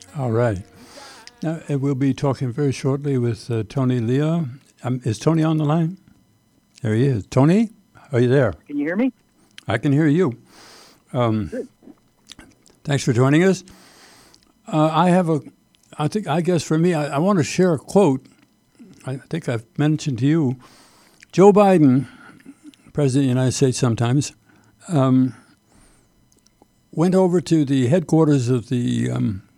All right. Now, we'll be talking very shortly with Tony Lea. Is Tony on the line? There he is. Tony, are you there? Can you hear me? I can hear you. Thanks for joining us. I guess for me, I want to share a quote. I think I've mentioned to you. Joe Biden, President of the United States sometimes, went over to the headquarters of the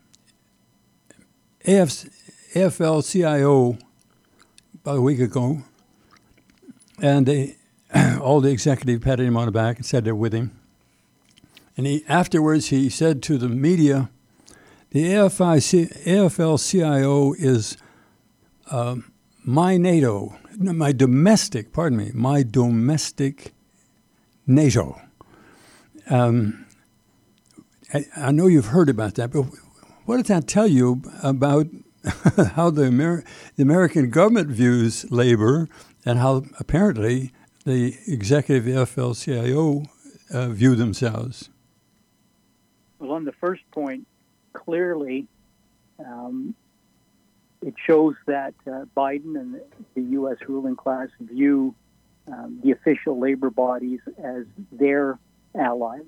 AFL-CIO about a week ago, and all the executive patted him on the back and said they're with him. And afterwards he said to the media, the AFL-CIO is my domestic NATO. I know you've heard about that, but what does that tell you about how the American government views labor and how apparently the executive AFL-CIO view themselves? Well, on the first point, clearly it shows that Biden and the U.S. ruling class view the official labor bodies as their allies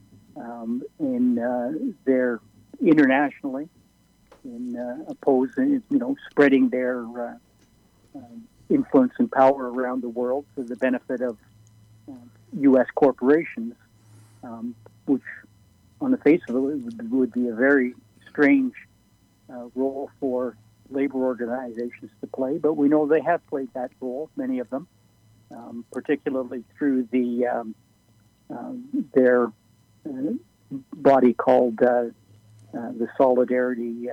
in their internationally in opposing, spreading their influence and power around the world for the benefit of U.S. corporations, which on the face of it would be a very strange role for labor organizations to play. But we know they have played that role, many of them, particularly through their body called the Solidarity.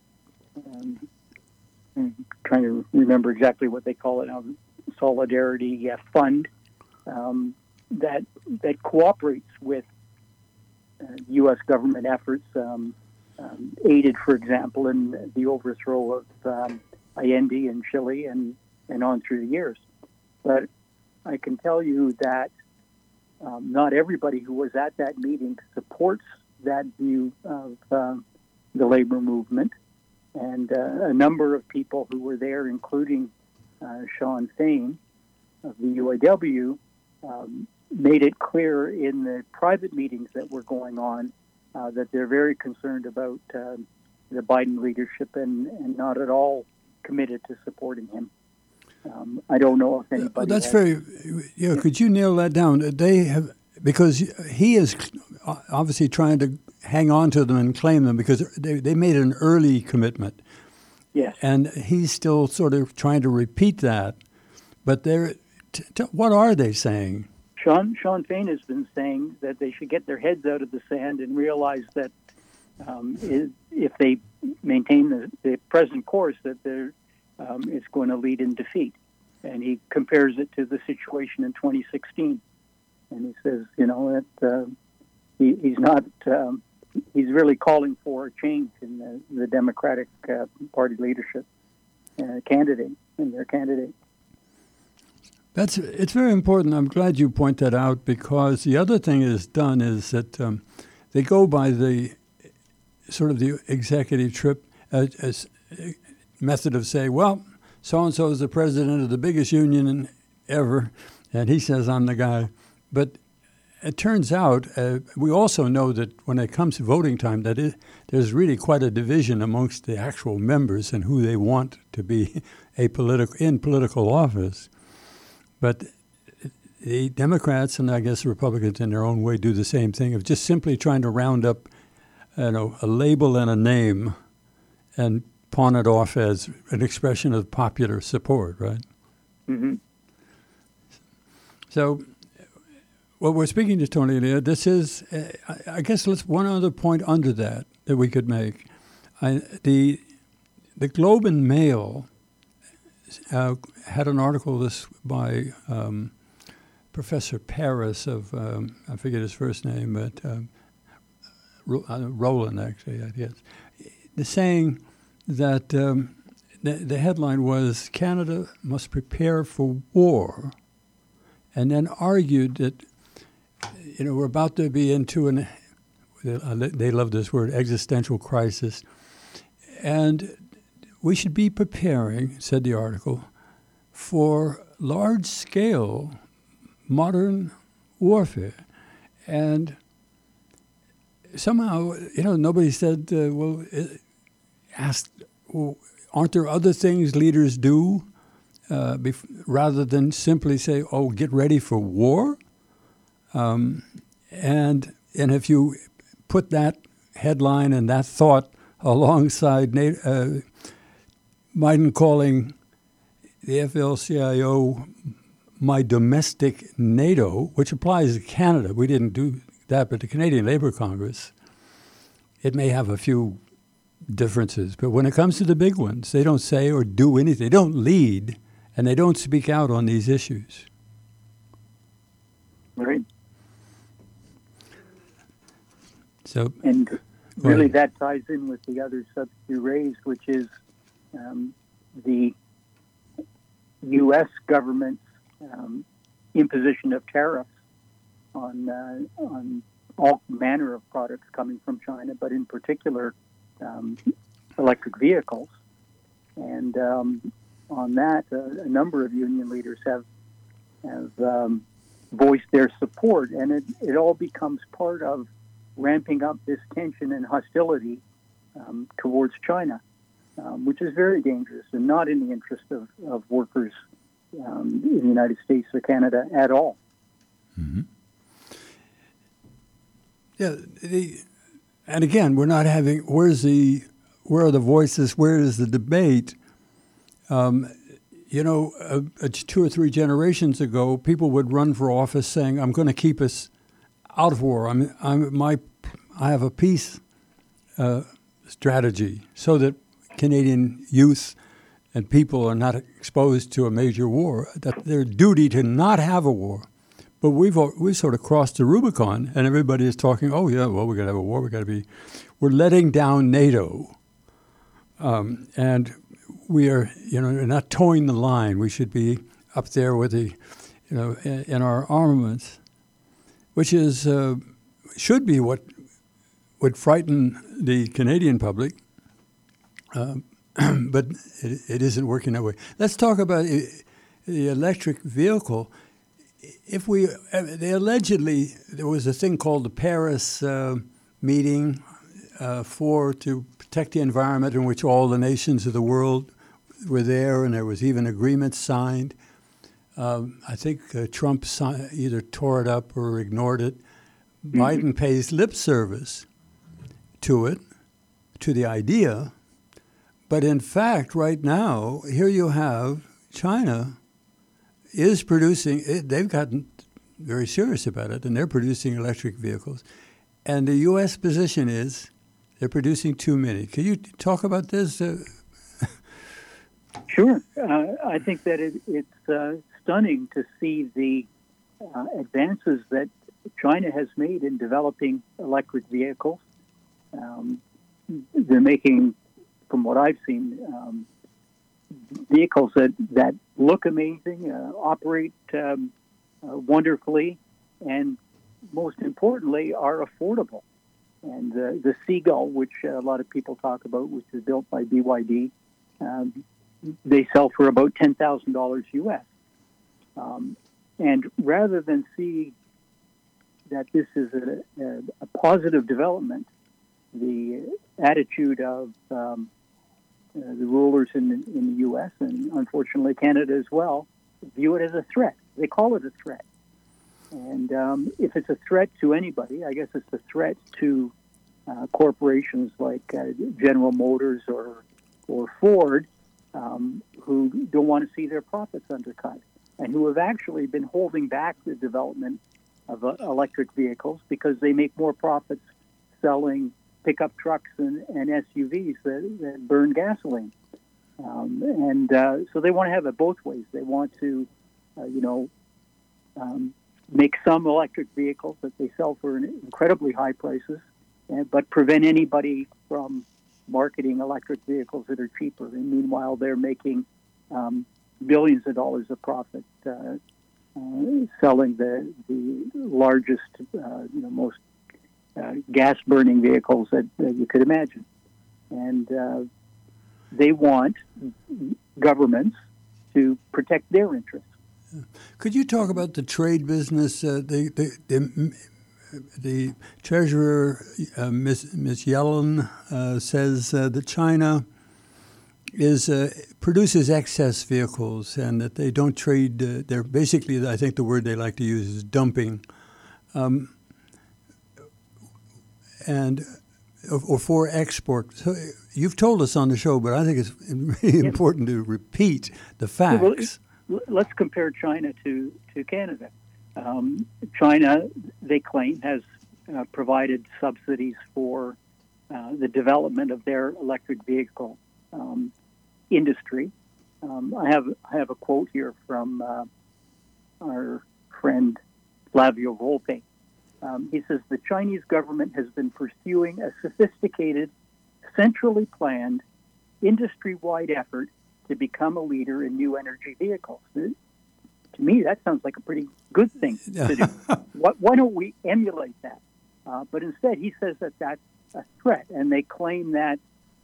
I'm trying to remember exactly what they call it now. Solidarity Fund that cooperates with U.S. government efforts, aided, for example, in the overthrow of Allende in Chile and on through the years. But I can tell you that not everybody who was at that meeting supports that view of the labor movement. And a number of people who were there, including Shawn Fain of the UAW, made it clear in the private meetings that were going on that they're very concerned about the Biden leadership and not at all committed to supporting him. I don't know if anybody. Well, that's very. Could you nail that down? They have, because he is obviously trying to hang on to them and claim them because they made an early commitment. Yes. And he's still sort of trying to repeat that. But what are they saying? Shawn Fain has been saying that they should get their heads out of the sand and realize that if they maintain the present course, that it's going to lead in defeat. And he compares it to the situation in 2016. And he says, that he's not. He's really calling for a change in the Democratic Party leadership candidate and their candidate. It's very important. I'm glad you point that out because the other thing is that they go by the sort of the executive trip as method of saying, well, so-and-so is the president of the biggest union ever, and he says I'm the guy. But it turns out, we also know that when it comes to voting time, there's really quite a division amongst the actual members and who they want to be in political office. But the Democrats and I guess the Republicans in their own way do the same thing of just simply trying to round up, a label and a name and pawn it off as an expression of popular support, right? Mm-hmm. So, we're speaking to Tony Lea. This is, I guess, one other point under that we could make. The Globe and Mail had an article by Professor Paris of, I forget his first name, but Roland, actually, I guess, saying that the headline was, Canada must prepare for war, and then argued that, we're about to be into they love this word, existential crisis, And we should be preparing, said the article, for large-scale modern warfare. And somehow, nobody said, aren't there other things leaders do rather than simply say, get ready for war? And if you put that headline and that thought alongside Biden calling the AFL-CIO my domestic NATO, which applies to Canada. We didn't do that, but the Canadian Labour Congress, it may have a few differences. But when it comes to the big ones, they don't say or do anything. They don't lead, and they don't speak out on these issues. Right. So, and really that ties in with the other subject you raised, which is the U.S. government's imposition of tariffs on all manner of products coming from China, but in particular electric vehicles. And on that, a number of union leaders have voiced their support, and it all becomes part of ramping up this tension and hostility towards China, which is very dangerous and not in the interest of workers in the United States or Canada at all. Mm-hmm. Yeah, and again, we're not having. Where are the voices? Where is the debate? 2 or 3 generations ago, people would run for office saying, "I'm going to keep us out of war. I have a peace strategy so that Canadian youth and people are not exposed to a major war. That their duty to not have a war." But we've sort of crossed the Rubicon, and everybody is talking. Oh yeah, well, we're going to have a war. We're letting down NATO, and we are not towing the line. We should be up there with in our armaments, which is should be what would frighten the Canadian public, but it isn't working that way. Let's talk about the electric vehicle. There was a thing called the Paris meeting to protect the environment, in which all the nations of the world were there, and there was even agreements signed. I think Trump either tore it up or ignored it. Mm-hmm. Biden pays lip service to it, to the idea. But in fact, right now, here you have China is producing, they've gotten very serious about it, and they're producing electric vehicles. And the U.S. position is they're producing too many. Can you talk about this? Sure. I think that it's stunning to see the advances that China has made in developing electric vehicles. They're making, from what I've seen, vehicles that look amazing, operate wonderfully, and most importantly, are affordable. And the Seagull, which a lot of people talk about, which is built by BYD, they sell for about $10,000 US. And rather than see that this is a positive development, the attitude of the rulers in the U.S. and unfortunately Canada as well view it as a threat. They call it a threat. And if it's a threat to anybody, I guess it's a threat to corporations like General Motors or Ford, who don't want to see their profits undercut and who have actually been holding back the development of electric vehicles because they make more profits selling pickup trucks and SUVs that burn gasoline. So they want to have it both ways. They want to, make some electric vehicles that they sell for incredibly high prices, but prevent anybody from marketing electric vehicles that are cheaper. And meanwhile, they're making billions of dollars of profit selling the largest, most gas-burning vehicles that you could imagine. And they want governments to protect their interests. Could you talk about the trade business? The treasurer, Ms. Yellen, says that China produces excess vehicles and that they don't trade. They're basically, I think the word they like to use is dumping, or for export. So you've told us on the show, but I think it's really important to repeat the facts. Well, let's compare China to Canada. China, they claim, has provided subsidies for the development of their electric vehicle industry. I have a quote here from our friend Flavio Volpe. He says, the Chinese government has been pursuing a sophisticated, centrally planned, industry-wide effort to become a leader in new energy vehicles. To me, that sounds like a pretty good thing to do. Why don't we emulate that? But instead, he says that that's a threat, and they claim that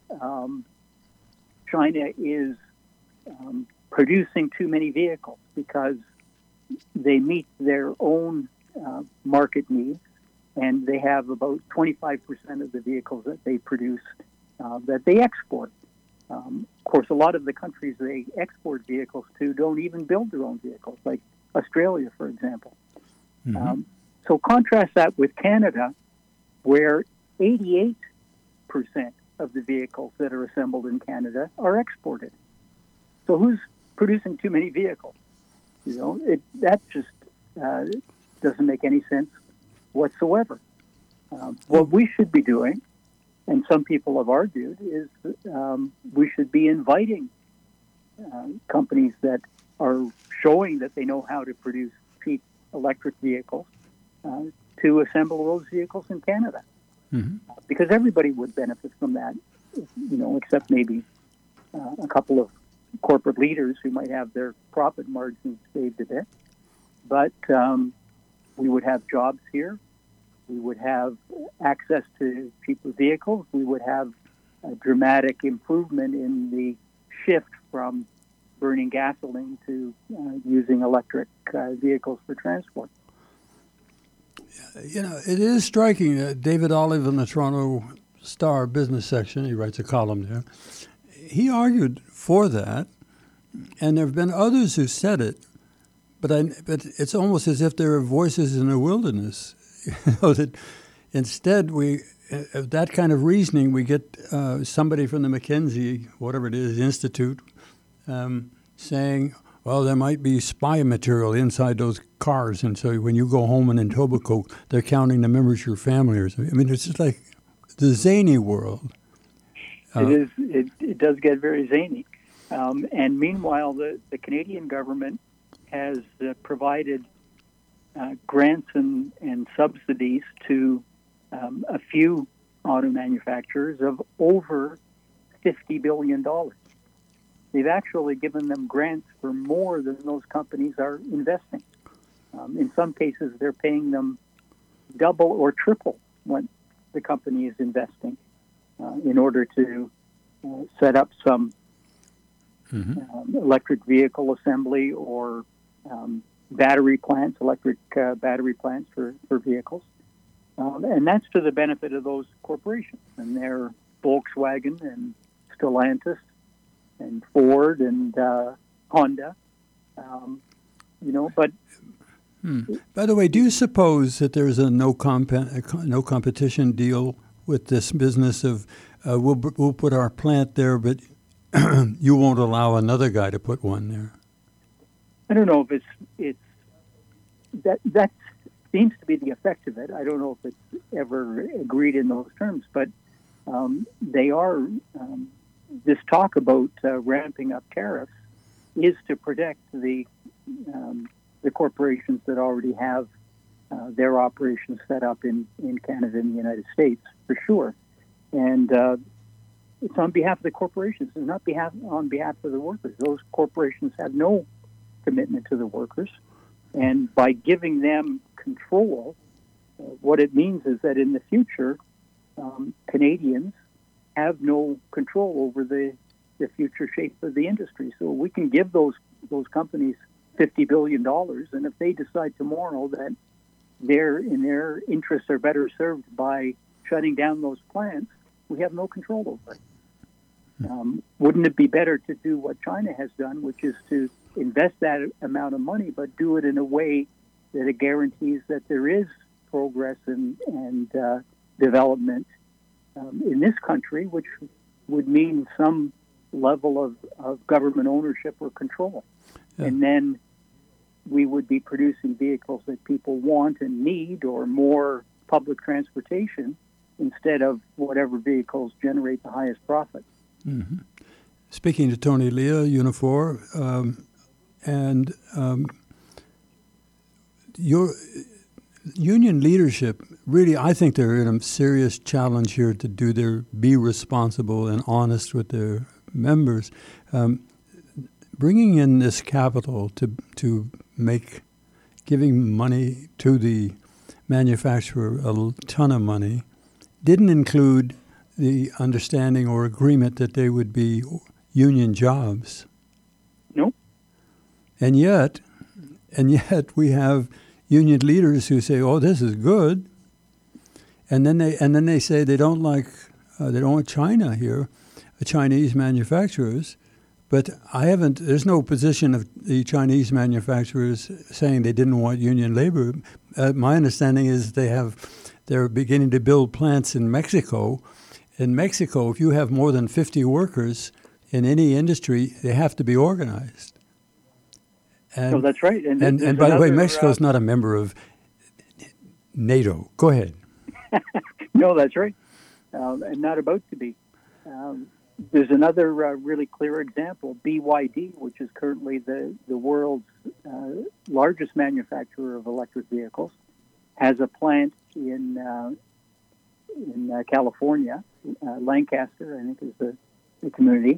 China is producing too many vehicles because they meet their own market needs, and they have about 25% of the vehicles that they produce that they export. Of course, a lot of the countries they export vehicles to don't even build their own vehicles, like Australia, for example. Mm-hmm. So contrast that with Canada, where 88% of the vehicles that are assembled in Canada are exported. So who's producing too many vehicles? That just doesn't make any sense whatsoever. What we should be doing, and some people have argued, is we should be inviting companies that are showing that they know how to produce cheap electric vehicles to assemble those vehicles in Canada. Mm-hmm. Because everybody would benefit from that, except maybe a couple of corporate leaders who might have their profit margins saved a bit. But we would have jobs here. We would have access to cheaper vehicles. We would have a dramatic improvement in the shift from burning gasoline to using electric vehicles for transport. It is striking. David Olive in the Toronto Star business section, he writes a column there. He argued for that, and there have been others who said it, but it's almost as if there are voices in the wilderness. That instead of that kind of reasoning, we get somebody from the McKinsey, whatever it is, Institute, saying, well, there might be spy material inside those cars, and so when you go home in Etobicoke, they're counting the members of your family or something. I mean, it's just like the zany world. It does get very zany. And meanwhile, the Canadian government has provided grants and subsidies to a few auto manufacturers of over $50 billion. They've actually given them grants for more than those companies are investing. In some cases, they're paying them double or triple what the company is investing in order to set up some electric vehicle assembly or battery plants, electric battery plants for vehicles. And that's to the benefit of those corporations. And they're Volkswagen and Stellantis and Ford and Honda, but... By the way, do you suppose that there's a no competition deal with this business of we'll put our plant there, but you won't allow another guy to put one there? I don't know if it's that seems to be the effect of it. I don't know if it's ever agreed in those terms, but they are. This talk about ramping up tariffs is to protect the corporations that already have their operations set up in Canada and the United States, for sure. And it's on behalf of the corporations. It's not on behalf of the workers. Those corporations have no commitment to the workers. And by giving them control, what it means is that in the future, Canadians have no control over the the future shape of the industry. So we can give those companies $50 billion, and if they decide tomorrow that their interests are better served by shutting down those plants, we have no control over it. Wouldn't it be better to do what China has done, which is to invest that amount of money, but do it in a way that it guarantees that there is progress and development in this country, which would mean some level of government ownership or control. Yeah. And then we would be producing vehicles that people want and need, or more public transportation, instead of whatever vehicles generate the highest profit. Mm-hmm. Speaking to Tony Leah, Unifor, and your union leadership, really, I think they're in a serious challenge here to be responsible and honest with their members. Bringing in this capital to make, giving money to the manufacturer, a ton of money, didn't include the understanding or agreement that they would be union jobs. Nope. And yet we have union leaders who say, "Oh, this is good," and then they say they don't want China here, Chinese manufacturers. But there's no position of the Chinese manufacturers saying they didn't want union labor. My understanding is they're beginning to build plants in Mexico. In Mexico, if you have more than 50 workers in any industry, they have to be organized. So that's right. And by the way, Mexico's not a member of NATO. Go ahead. No, that's right. And not about to be. There's another really clear example. BYD, which is currently the world's largest manufacturer of electric vehicles, has a plant in California, Lancaster, I think is the community,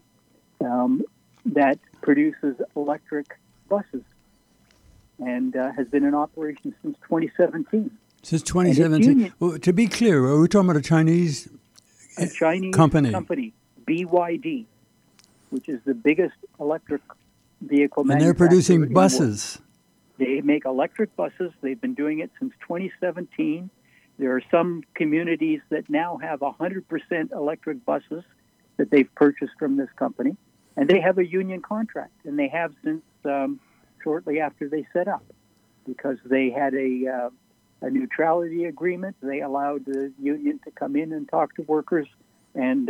that produces electric buses, and has been in operation since 2017. Since 2017. Well, to be clear, are we talking about a Chinese company? BYD, which is the biggest electric vehicle manufacturer. And they're producing buses. They make electric buses. They've been doing it since 2017. There are some communities that now have 100% electric buses that they've purchased from this company. And they have a union contract, and they have since shortly after they set up, because they had a neutrality agreement. They allowed the union to come in and talk to workers, and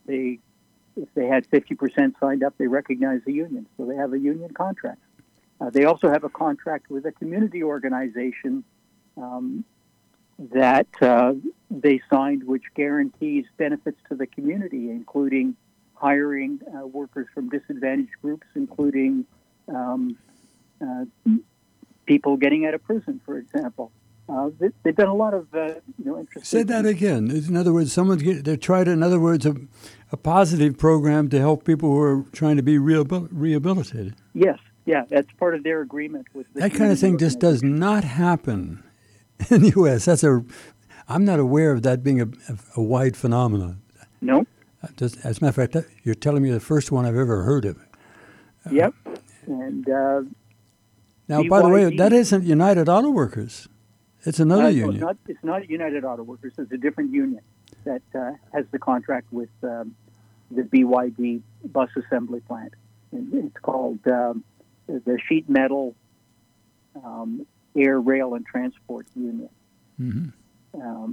if they had 50% signed up, they recognized the union. So they have a union contract. They also have a contract with a community organization that they signed, which guarantees benefits to the community, including hiring workers from disadvantaged groups, including people getting out of prison, for example. They've done a lot of interesting. Say that again. In other words, they tried. In other words, a positive program to help people who are trying to be rehabilitated. Yes, yeah, that's part of their agreement with the. That kind of thing just does not happen in the U.S. I'm not aware of that being a wide phenomenon. No. As a matter of fact, you're telling me the first one I've ever heard of. Yep. And now, by the way, that isn't United Auto Workers. It's another union. It's not United Auto Workers. It's a different union that has the contract with the BYD bus assembly plant. It's called the Sheet Metal Air, Rail, and Transport Union. Mm-hmm.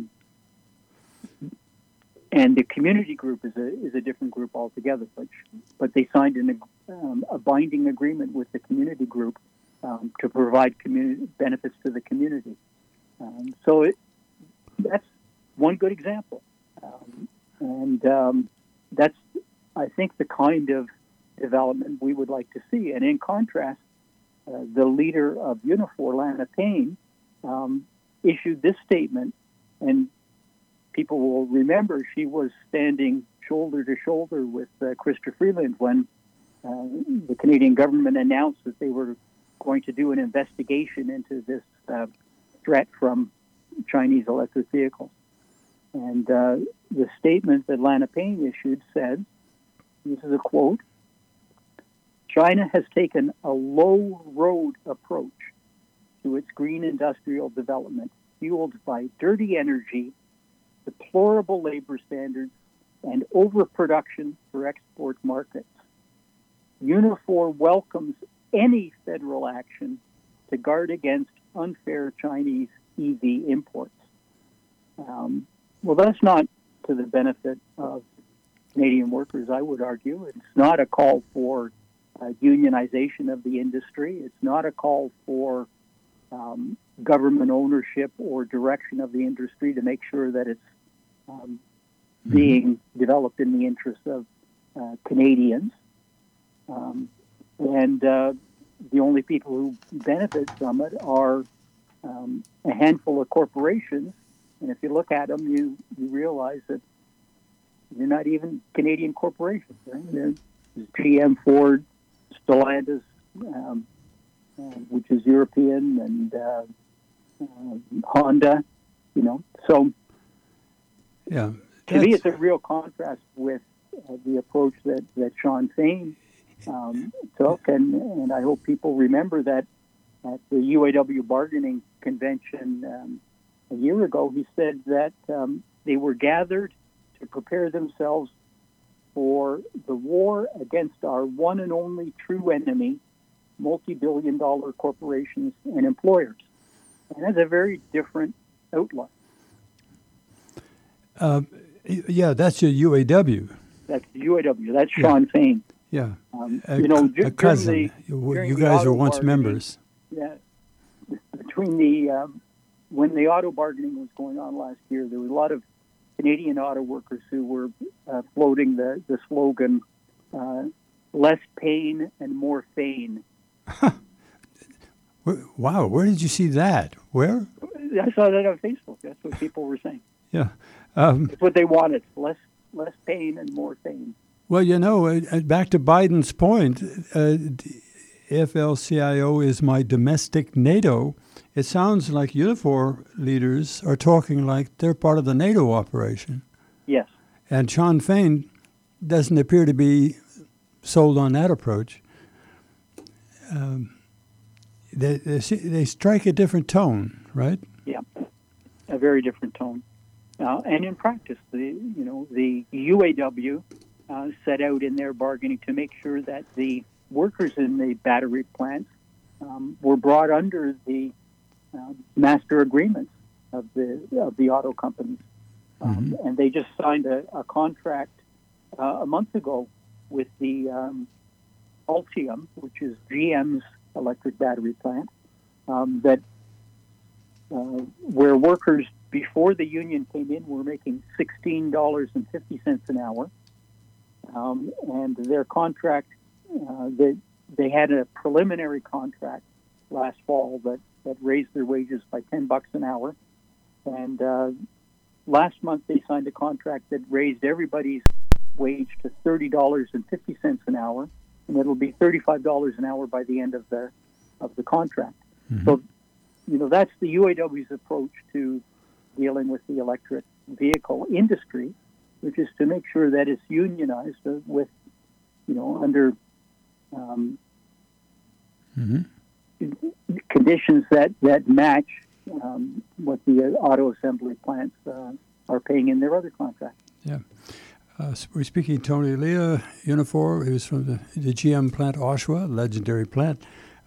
And the community group is a different group altogether. But they signed a binding agreement with the community group to provide community benefits to the community. So that's one good example. And that's, I think, the kind of development we would like to see. And in contrast, the leader of Unifor, Lana Payne, issued this statement, and people will remember she was standing shoulder to shoulder with Chrysler Freeland when the Canadian government announced that they were going to do an investigation into this threat from Chinese electric vehicles. And the statement that Lana Payne issued said this is a quote, China has taken a low road approach to its green industrial development, fueled by dirty energy, deplorable labor standards, and overproduction for export markets. Unifor welcomes any federal action to guard against unfair Chinese EV imports. Well, that's not to the benefit of Canadian workers, I would argue. It's not a call for unionization of the industry. It's not a call for government ownership or direction of the industry to make sure that it's being developed in the interests of Canadians. And the only people who benefit from it are a handful of corporations. And if you look at them, you realize that they're not even Canadian corporations. Right? There's GM, Ford, Stellantis, which is European, and Honda. So yeah, to me, it's a real contrast with the approach that Shawn Fain took, and I hope people remember that at the UAW bargaining convention a year ago, he said that they were gathered to prepare themselves for the war against our one and only true enemy, multi-billion-dollar corporations and employers. And that's a very different outlook. Yeah, that's your UAW. That's the UAW. That's Shawn Fain. Yeah. A cousin. You guys were once members. Yeah. Between when the auto bargaining was going on last year, there was a lot of Canadian auto workers who were floating the slogan, less pain and more fame. Wow, where did you see that? Where? I saw that on Facebook. That's what people were saying. Yeah. It's what they wanted, less pain and more fame. Well, back to Biden's point, AFL-CIO is my domestic NATO. It sounds like Unifor leaders are talking like they're part of the NATO operation. Yes. And Shawn Fain doesn't appear to be sold on that approach. They strike a different tone, right? Yeah, a very different tone. And in practice, the UAW set out in their bargaining to make sure that the workers in the battery plants were brought under the master agreements of the auto companies, and they just signed a contract a month ago with the Ultium, which is GM's electric battery plant, that where workers before the union came in were making $16.50 an hour, and their contract, they had a preliminary contract last fall that raised their wages by $10 an hour, and last month they signed a contract that raised everybody's wage to $30.50 an hour, and it'll be $35 an hour by the end of the contract. So, that's the UAW's approach to dealing with the electric vehicle industry, which is to make sure that it's unionized with, under conditions that match what the auto assembly plants are paying in their other contracts. Yeah. We're speaking to Tony Leah, Unifor, who's from the GM plant Oshawa, legendary plant.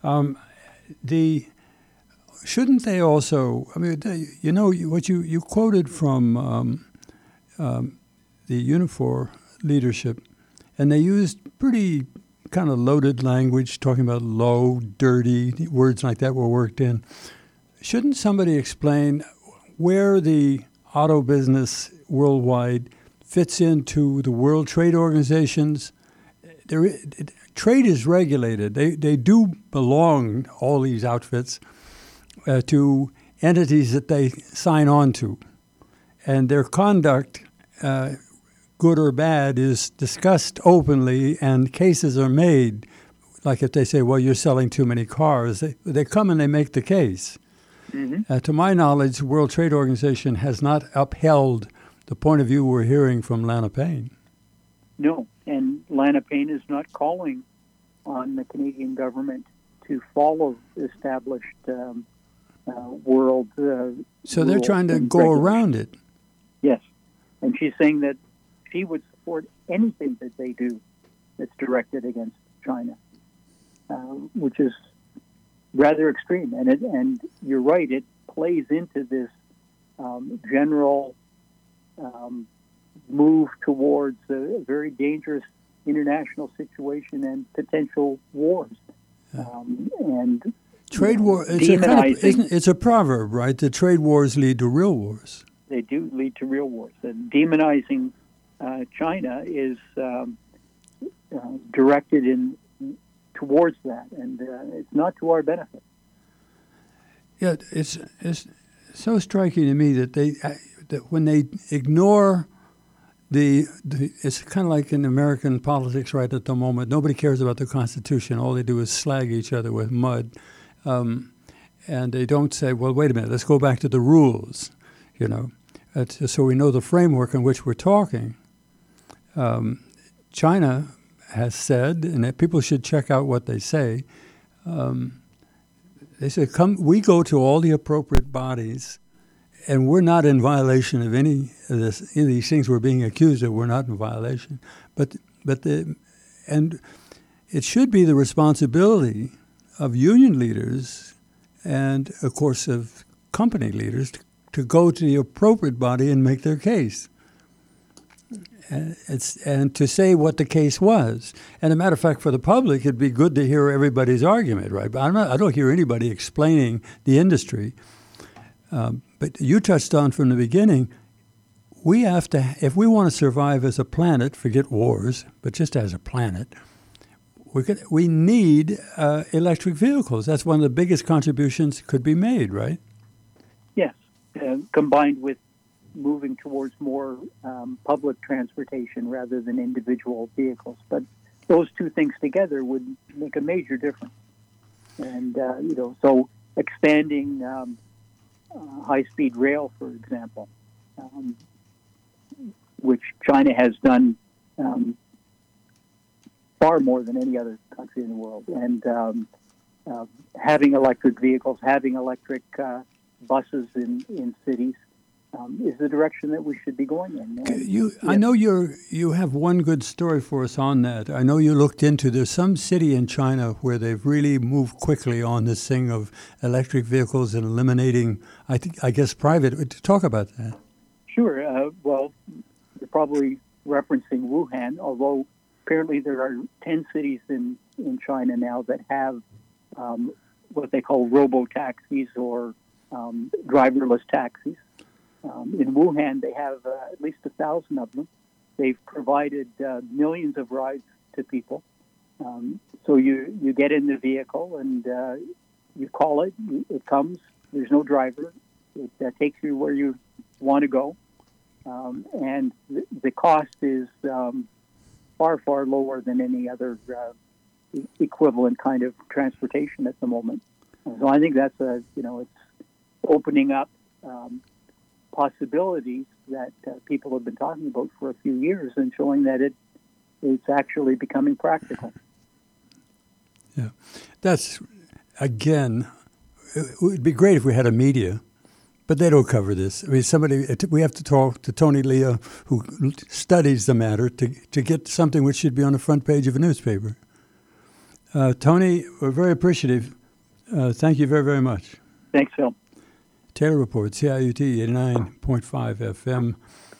Shouldn't they also, what you quoted from the Unifor leadership, and they used pretty kind of loaded language, talking about low, dirty, words like that were worked in. Shouldn't somebody explain where the auto business worldwide fits into the World Trade Organizations? Trade is regulated. They do belong, all these outfits, to entities that they sign on to. And their conduct, good or bad, is discussed openly, and cases are made. Like if they say, well, you're selling too many cars, they come and they make the case. To my knowledge, the World Trade Organization has not upheld the point of view we're hearing from Lana Payne. No, and Lana Payne is not calling on the Canadian government to follow established world. So they're trying to go around it. Yes, and she's saying that she would support anything that they do that's directed against China, which is rather extreme. And you're right, it plays into this general move towards a very dangerous international situation and potential wars. And trade war. It's a proverb, right? The trade wars lead to real wars. They do lead to real wars. And demonizing China is directed towards that, and it's not to our benefit. Yeah, it's so striking to me that that when they ignore it's kind of like in American politics right at the moment. Nobody cares about the Constitution. All they do is slag each other with mud, and they don't say, "Well, wait a minute. Let's go back to the rules." So we know the framework in which we're talking. China has said, and that people should check out what they say. They said, we go to all the appropriate bodies, and we're not in violation of any of these things we're being accused of. We're not in violation. And it should be the responsibility of union leaders and, of course, of company leaders to go to the appropriate body and make their case. And to say what the case was. And a matter of fact, for the public, it'd be good to hear everybody's argument, right? But I don't hear anybody explaining the industry. But you touched on from the beginning, we have to, if we want to survive as a planet, forget wars, but just as a planet, we need electric vehicles. That's one of the biggest contributions could be made, right? Yes, combined with moving towards more public transportation rather than individual vehicles. But those two things together would make a major difference. And, so expanding high-speed rail, for example, which China has done far more than any other country in the world. And having electric vehicles, having electric buses in cities, is the direction that we should be going in. I know you have one good story for us on that. I know you looked into, there's some city in China where they've really moved quickly on this thing of electric vehicles and eliminating, I guess, private. Talk about that. Sure. Well, you're probably referencing Wuhan, although apparently there are 10 cities in China now that have what they call robo-taxis or driverless taxis. In Wuhan, they have at least 1,000 of them. They've provided millions of rides to people. So you get in the vehicle and you call it. It comes. There's no driver. It takes you where you want to go. And the cost is far, far lower than any other equivalent kind of transportation at the moment. So I think that's it's opening up possibilities that people have been talking about for a few years and showing that it's actually becoming practical. Yeah. That's, again, it would be great if we had a media, but they don't cover this. I mean, we have to talk to Tony Leah, who studies the matter, to get something which should be on the front page of a newspaper. Tony, we're very appreciative. Thank you very, very much. Thanks, Phil. Taylor Report, CIUT 89.5 FM.